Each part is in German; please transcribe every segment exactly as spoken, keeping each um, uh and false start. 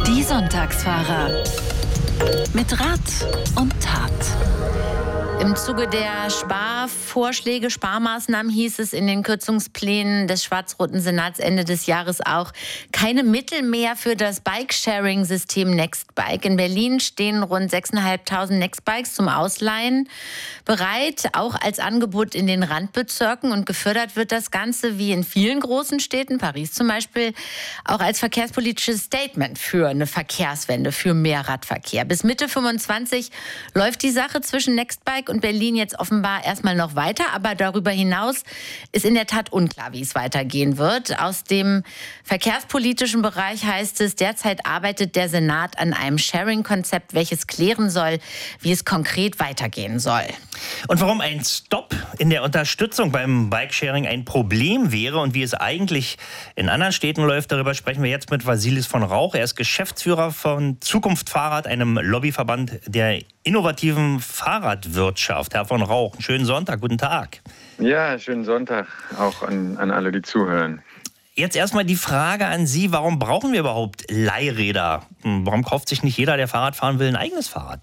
Die Sonntagsfahrer mit Rat und Tat. Im Zuge der Sparvorschläge, Sparmaßnahmen hieß es in den Kürzungsplänen des schwarz-roten Senats Ende des Jahres auch keine Mittel mehr für das Bike-Sharing-System Nextbike. In Berlin stehen rund sechstausendfünfhundert Nextbikes zum Ausleihen bereit, auch als Angebot in den Randbezirken. Und gefördert wird das Ganze wie in vielen großen Städten, Paris zum Beispiel, auch als verkehrspolitisches Statement für eine Verkehrswende, für mehr Radverkehr. Bis Mitte fünfundzwanzig läuft die Sache zwischen Nextbike und Berlin jetzt offenbar erstmal noch weiter. Aber darüber hinaus ist in der Tat unklar, wie es weitergehen wird. Aus dem verkehrspolitischen Bereich heißt es, derzeit arbeitet der Senat an einem Sharing-Konzept, welches klären soll, wie es konkret weitergehen soll. Und warum ein Stopp in der Unterstützung beim Bikesharing ein Problem wäre und wie es eigentlich in anderen Städten läuft, darüber sprechen wir jetzt mit Vasilis von Rauch. Er ist Geschäftsführer von Zukunft Fahrrad, einem Lobbyverband der innovativen Fahrradwirtschaft. Herr von Rauch, einen schönen Sonntag, guten Tag. Ja, schönen Sonntag auch an, an alle, die zuhören. Jetzt erstmal die Frage an Sie, warum brauchen wir überhaupt Leihräder? Warum kauft sich nicht jeder, der Fahrrad fahren will, ein eigenes Fahrrad?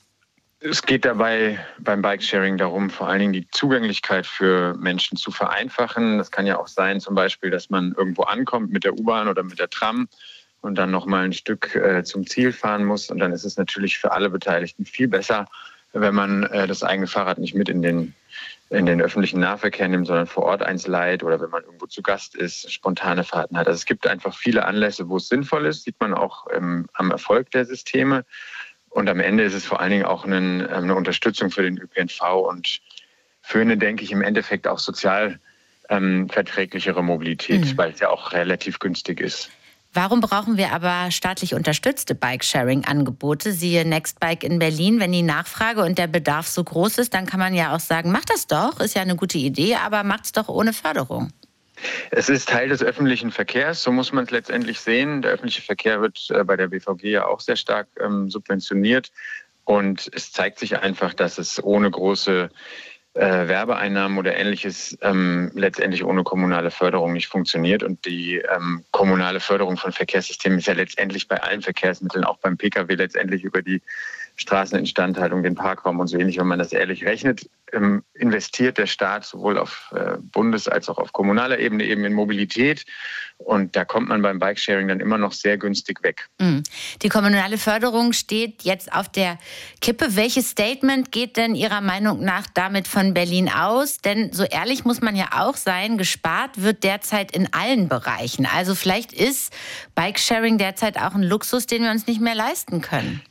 Es geht dabei beim Bikesharing darum, vor allen Dingen die Zugänglichkeit für Menschen zu vereinfachen. Das kann ja auch sein, zum Beispiel, dass man irgendwo ankommt mit der U-Bahn oder mit der Tram und dann noch mal ein Stück äh, zum Ziel fahren muss. Und dann ist es natürlich für alle Beteiligten viel besser, wenn man äh, das eigene Fahrrad nicht mit in den, in den öffentlichen Nahverkehr nimmt, sondern vor Ort eins leiht oder wenn man irgendwo zu Gast ist, spontane Fahrten hat. Also es gibt einfach viele Anlässe, wo es sinnvoll ist, sieht man auch ähm, am Erfolg der Systeme. Und am Ende ist es vor allen Dingen auch eine, eine Unterstützung für den Ö P N V und für eine, denke ich, im Endeffekt auch sozial ähm, verträglichere Mobilität, mhm. weil es ja auch relativ günstig ist. Warum brauchen wir aber staatlich unterstützte Bike-Sharing-Angebote? Siehe Nextbike in Berlin. Wenn die Nachfrage und der Bedarf so groß ist, dann kann man ja auch sagen, macht das doch, ist ja eine gute Idee, aber macht es doch ohne Förderung. Es ist Teil des öffentlichen Verkehrs, so muss man es letztendlich sehen. Der öffentliche Verkehr wird äh, bei der B V G ja auch sehr stark ähm, subventioniert. Und es zeigt sich einfach, dass es ohne große äh, Werbeeinnahmen oder Ähnliches ähm, letztendlich ohne kommunale Förderung nicht funktioniert. Und die ähm, kommunale Förderung von Verkehrssystemen ist ja letztendlich bei allen Verkehrsmitteln, auch beim Pkw, letztendlich über die Straßeninstandhaltung, den Parkraum und so ähnlich, wenn man das ehrlich rechnet, ähm, investiert der Staat sowohl auf äh, Bundes- als auch auf kommunaler Ebene eben in Mobilität. Und da kommt man beim Bikesharing dann immer noch sehr günstig weg. Die kommunale Förderung steht jetzt auf der Kippe. Welches Statement geht denn Ihrer Meinung nach damit von Berlin aus? Denn so ehrlich muss man ja auch sein, gespart wird derzeit in allen Bereichen. Also vielleicht ist Bikesharing derzeit auch ein Luxus, den wir uns nicht mehr leisten können.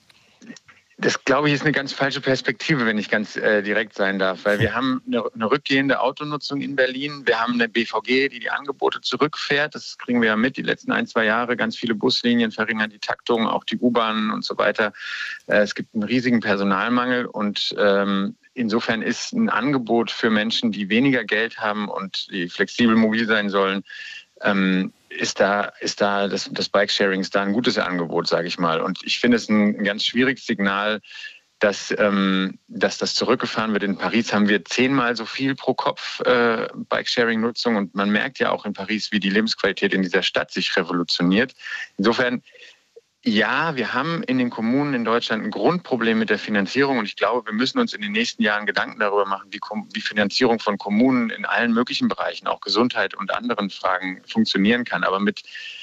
Das, glaube ich, ist eine ganz falsche Perspektive, wenn ich ganz äh, direkt sein darf. Weil wir haben eine, eine rückgehende Autonutzung in Berlin. Wir haben eine B V G, die die Angebote zurückfährt. Das kriegen wir ja mit, die letzten ein, zwei Jahre. Ganz viele Buslinien verringern die Taktung, auch die U-Bahnen und so weiter. Äh, es gibt einen riesigen Personalmangel. Und ähm, insofern ist ein Angebot für Menschen, die weniger Geld haben und die flexibel mobil sein sollen, ähm, ist da, ist da das, das Bikesharing ist da ein gutes Angebot, sage ich mal. Und ich finde es ein, ein ganz schwieriges Signal, dass, ähm, dass das zurückgefahren wird. In Paris haben wir zehnmal so viel pro Kopf äh, Bikesharing-Nutzung. Und man merkt ja auch in Paris, wie die Lebensqualität in dieser Stadt sich revolutioniert. Insofern, ja, wir haben in den Kommunen in Deutschland ein Grundproblem mit der Finanzierung. Und ich glaube, wir müssen uns in den nächsten Jahren Gedanken darüber machen, wie die Finanzierung von Kommunen in allen möglichen Bereichen, auch Gesundheit und anderen Fragen, funktionieren kann. Aber mit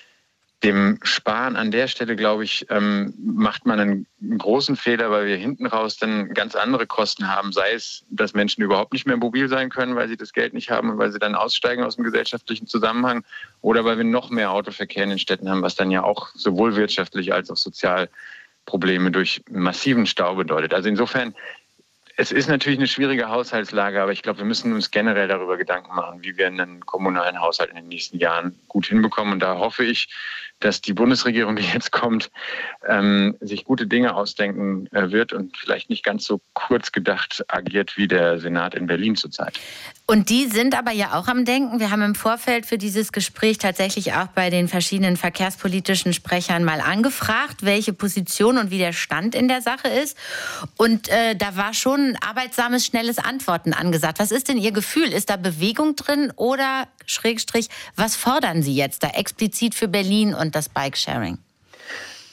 dem Sparen an der Stelle, glaube ich, ähm, macht man einen, einen großen Fehler, weil wir hinten raus dann ganz andere Kosten haben. Sei es, dass Menschen überhaupt nicht mehr mobil sein können, weil sie das Geld nicht haben und weil sie dann aussteigen aus dem gesellschaftlichen Zusammenhang. Oder weil wir noch mehr Autoverkehr in den Städten haben, was dann ja auch sowohl wirtschaftlich als auch sozial Probleme durch massiven Stau bedeutet. Also insofern, es ist natürlich eine schwierige Haushaltslage, aber ich glaube, wir müssen uns generell darüber Gedanken machen, wie wir einen kommunalen Haushalt in den nächsten Jahren gut hinbekommen. Und da hoffe ich, dass die Bundesregierung, die jetzt kommt, ähm, sich gute Dinge ausdenken äh, wird und vielleicht nicht ganz so kurz gedacht agiert wie der Senat in Berlin zurzeit. Und die sind aber ja auch am Denken. Wir haben im Vorfeld für dieses Gespräch tatsächlich auch bei den verschiedenen verkehrspolitischen Sprechern mal angefragt, welche Position und wie der Stand in der Sache ist. Und äh, da war schon ein arbeitsames, schnelles Antworten angesagt. Was ist denn Ihr Gefühl? Ist da Bewegung drin oder Schrägstrich, was fordern Sie jetzt da explizit für Berlin und das Bikesharing?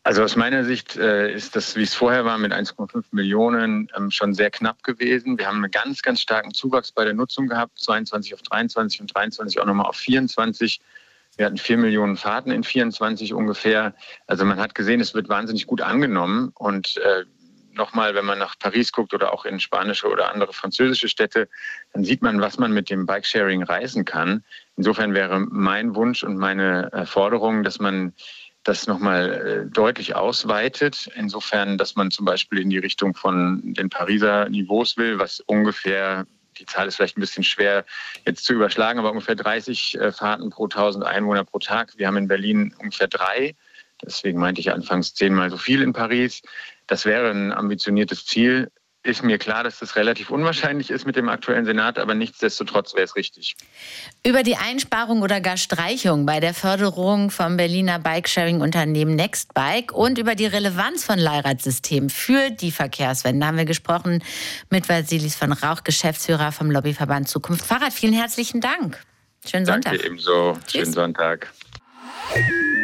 Also aus meiner Sicht äh, ist das, wie es vorher war, mit eins Komma fünf Millionen ähm, schon sehr knapp gewesen. Wir haben einen ganz, ganz starken Zuwachs bei der Nutzung gehabt, zweiundzwanzig auf dreiundzwanzig und dreiundzwanzig auch nochmal auf vierundzwanzig. Wir hatten vier Millionen Fahrten in vierundzwanzig ungefähr. Also man hat gesehen, es wird wahnsinnig gut angenommen. Und äh, nochmal, wenn man nach Paris guckt oder auch in spanische oder andere französische Städte, dann sieht man, was man mit dem Bikesharing reisen kann. Insofern wäre mein Wunsch und meine äh, Forderung, dass man das nochmal deutlich ausweitet. Insofern, dass man zum Beispiel in die Richtung von den Pariser Niveaus will, was ungefähr, die Zahl ist vielleicht ein bisschen schwer jetzt zu überschlagen, aber ungefähr dreißig Fahrten pro tausend Einwohner pro Tag. Wir haben in Berlin ungefähr drei. Deswegen meinte ich anfangs zehnmal so viel in Paris. Das wäre ein ambitioniertes Ziel. Ist mir klar, dass das relativ unwahrscheinlich ist mit dem aktuellen Senat, aber nichtsdestotrotz wäre es richtig. Über die Einsparung oder gar Streichung bei der Förderung vom Berliner Bikesharing-Unternehmen Nextbike und über die Relevanz von Leihradsystemen für die Verkehrswende haben wir gesprochen mit Vasilis von Rauch, Geschäftsführer vom Lobbyverband Zukunft Fahrrad. Vielen herzlichen Dank. Schönen Sonntag. Danke ebenso. Tschüss. Schönen Sonntag.